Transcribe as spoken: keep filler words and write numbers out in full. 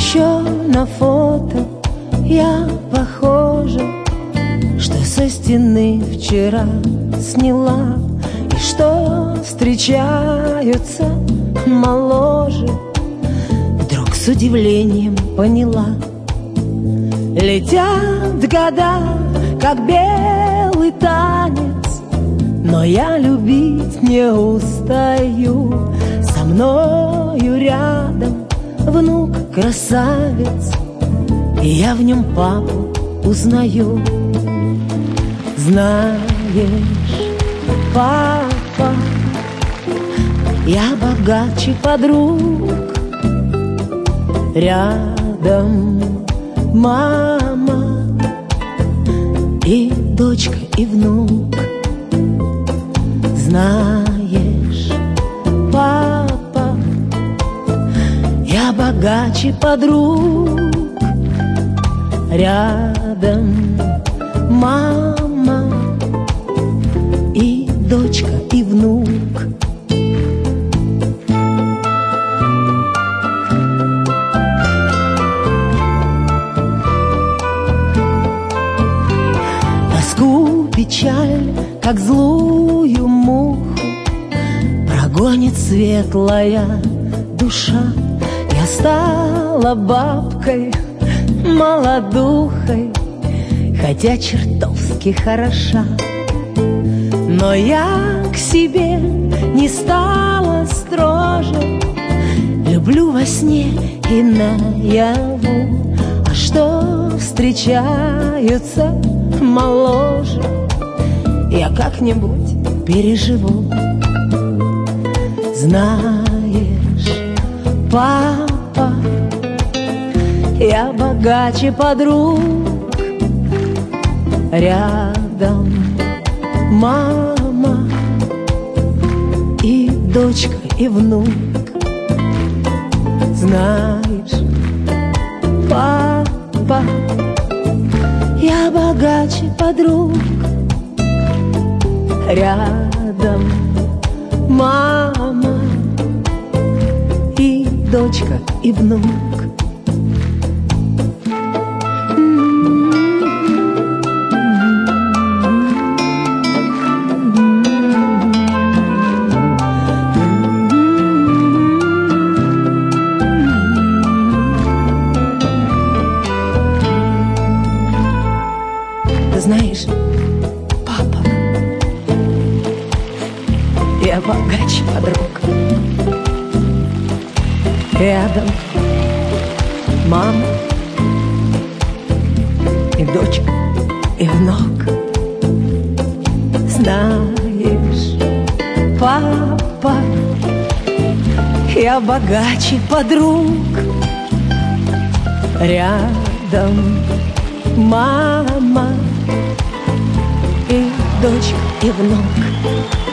Еще на фото я похожа, что со стены вчера сняла, и что встречаются моложе. Вдруг с удивлением поняла: летят года, как белый танец, но я любить не устаю. Со мною рядом внук красавец, и я в нем папу узнаю. Знаешь, папа, я богаче подруг. Рядом мама и дочка, и внук. Знаешь, папа, я богаче подруг. Рядом мама и дочка, и внук. Тоску, печаль, как злую муху, прогонит светлая душа. Я стала бабкой молодухой, хотя чертовски хороша. Но я к себе не стала строже, люблю во сне и наяву. А что встречаются моложе, я как-нибудь переживу. Знаешь, папа, я богаче подруг. Рядом мама и дочка, и внук. Знаешь, папа, я богаче подруг. Рядом мама и дочка, и внук. Знаешь, папа, я богаче подруг. Рядом мама и дочка, и внук. Знаешь, папа, я богаче подруг. Рядом мама и дочка, и внук.